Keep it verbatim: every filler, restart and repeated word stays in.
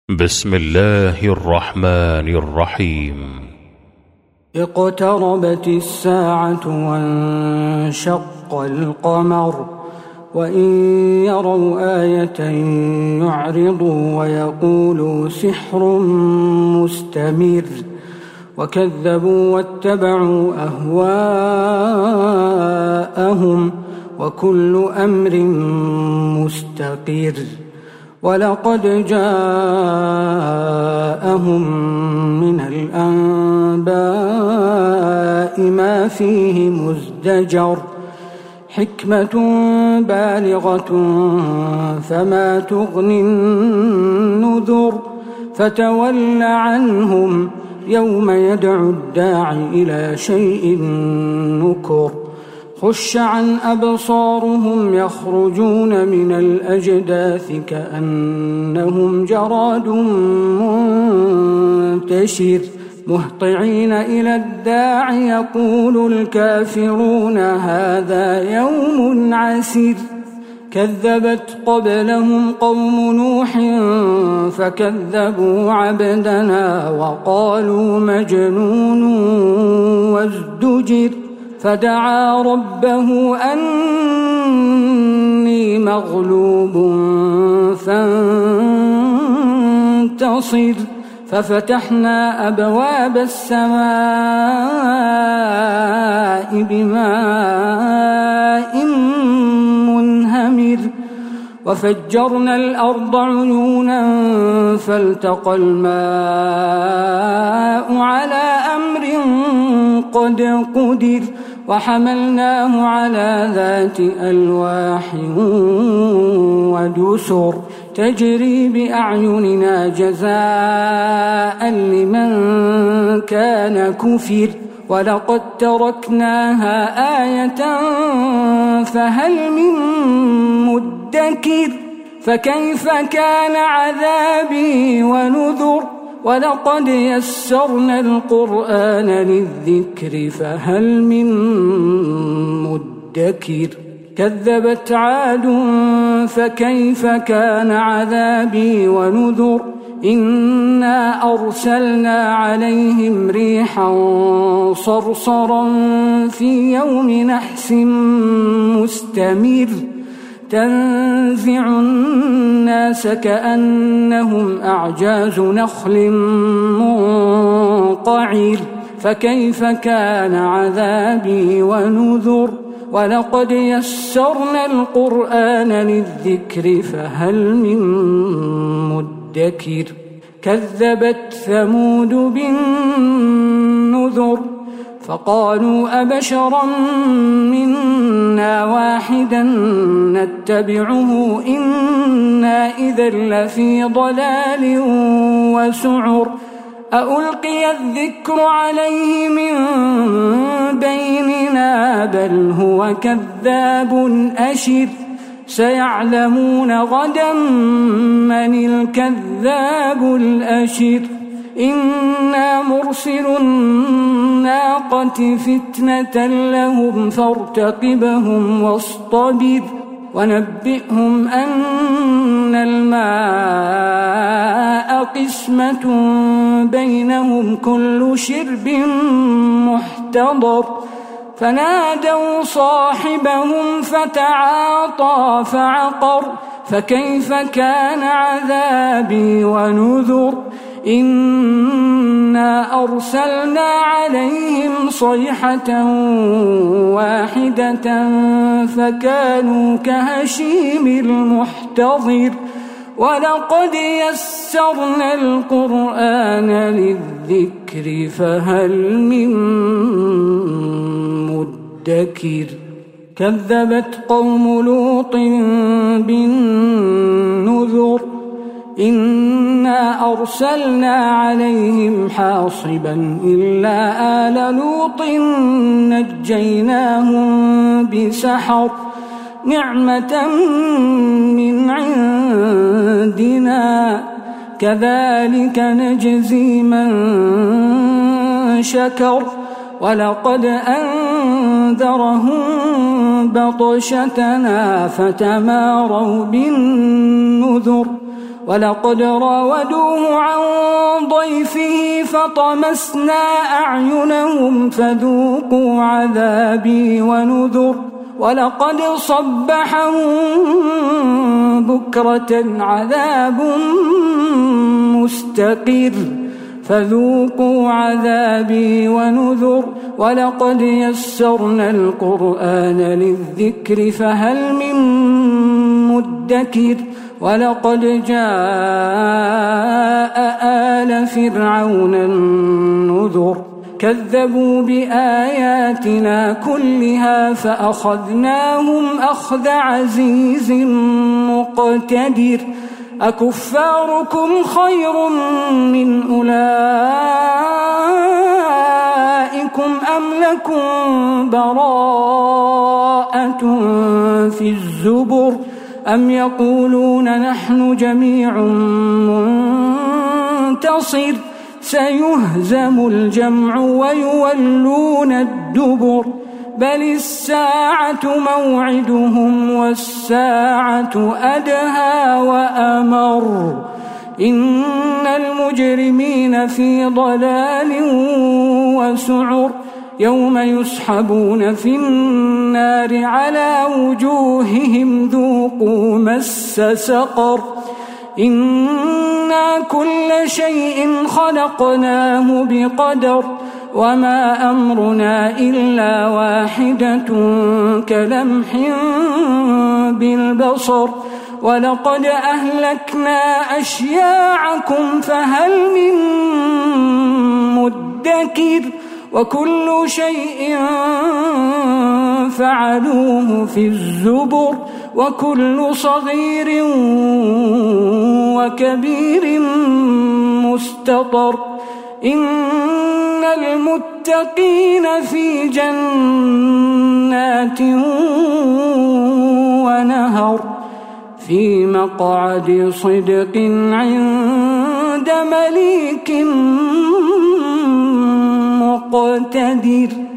بسم الله الرحمن الرحيم. اقتربت الساعة وانشق القمر وإن يروا آية يعرضوا ويقولوا سحر مستمر وكذبوا واتبعوا أهواءهم وكل أمر مستقر ولقد جاءهم من الأنباء ما فيه مزدجر حكمة بالغة فما تغني النذر فتول عنهم يوم يدعو الداعي إلى شيء نكر خش عن أبصارهم يخرجون من الأجداث كأنهم جراد منتشر مهطعين إلى الداع يقول الكافرون هذا يوم عسير كذبت قبلهم قوم نوح فكذبوا عبدنا وقالوا مجنون وازدجر فدعا ربه أني مغلوب فانتصر ففتحنا أبواب السماء بماء منهمر وفجرنا الأرض عيونا فالتقى الماء على أمر قد قدر وحملناه على ذات ألواح ودسر تجري بأعيننا جزاء لمن كان كفر ولقد تركناها آية فهل من مدكر فكيف كان عذابي ونذر ولقد يسرنا القرآن للذكر فهل من مدكر كذبت عاد فكيف كان عذابي ونذر إنا أرسلنا عليهم ريحا صرصرا في يوم نحس مستمر تنزع الناس كأنهم أعجاز نخل منقعر فكيف كان عذابي ونذر ولقد يسرنا القرآن للذكر فهل من مدكر كذبت ثمود بالنذر فقالوا أبشرا منا واحدا نتبعه إنا إذا لفي ضلال وسعر أألقي الذكر عليه من بيننا بل هو كذاب أشر سيعلمون غدا من الكذاب الأشر إنا مرسل الناقة فتنة لهم فارتقبهم واصطبر ونبئهم أن الماء قسمة بينهم كل شرب محتضر فنادوا صاحبهم فتعاطى فعقر فكيف كان عذابي ونذر إنا أرسلنا عليهم صيحة واحدة فكانوا كهشيم المحتضر ولقد يسرنا القرآن للذكر فهل من مدكر كذبت قوم لوط بالنذر إنا أرسلنا عليهم حاصبا إلا آل لوط نجيناهم بسحر نعمة من عندنا كذلك نجزي من شكر ولقد أنذرهم بطشتنا فتماروا بالنذر ولقد راودوه عن ضيفه فطمسنا أعينهم فذوقوا عذابي ونذر ولقد صبحهم بكرة عذاب مستقر فذوقوا عذابي ونذر ولقد يسرنا القرآن للذكر فهل من مدكر ولقد جاء آل فرعون النذر كذبوا بآياتنا كلها فأخذناهم أخذ عزيز مقتدر أكفاركم خير من أولئكم أم لكم براءة في الزبر أم يقولون نحن جميع منتصر سيهزم الجمع ويولون الدبر بل الساعة موعدهم والساعة أدهى وأمر إن المجرمين في ضلال وسعر يوم يسحبون في النار على وجوههم ذوقوا مس سقر إنا كل شيء خلقناه بقدر وما أمرنا إلا واحدة كلمح بالبصر ولقد أهلكنا أشياعكم فهل من مدكر وكل شيء فعلوه في الزبر وكل صغير وكبير مستطر إن المتقين في جنات ونهر في مقعد صدق عند مليك مقتدر.